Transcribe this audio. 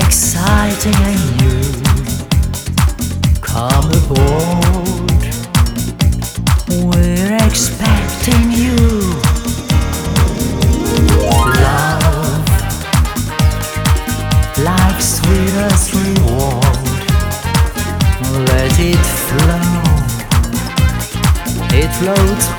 exciting and new. Come aboard, we're expecting you. Love, life's sweetest reward. Let it flow, it floats